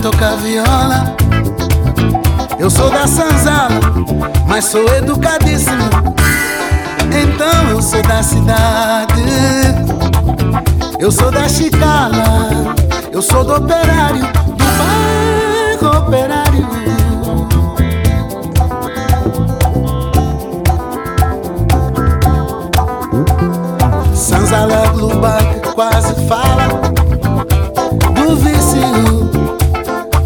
tocar viola. Eu sou da senzala, mas sou educadíssimo. Então eu sou da cidade. Eu sou da chicala, eu sou do operário,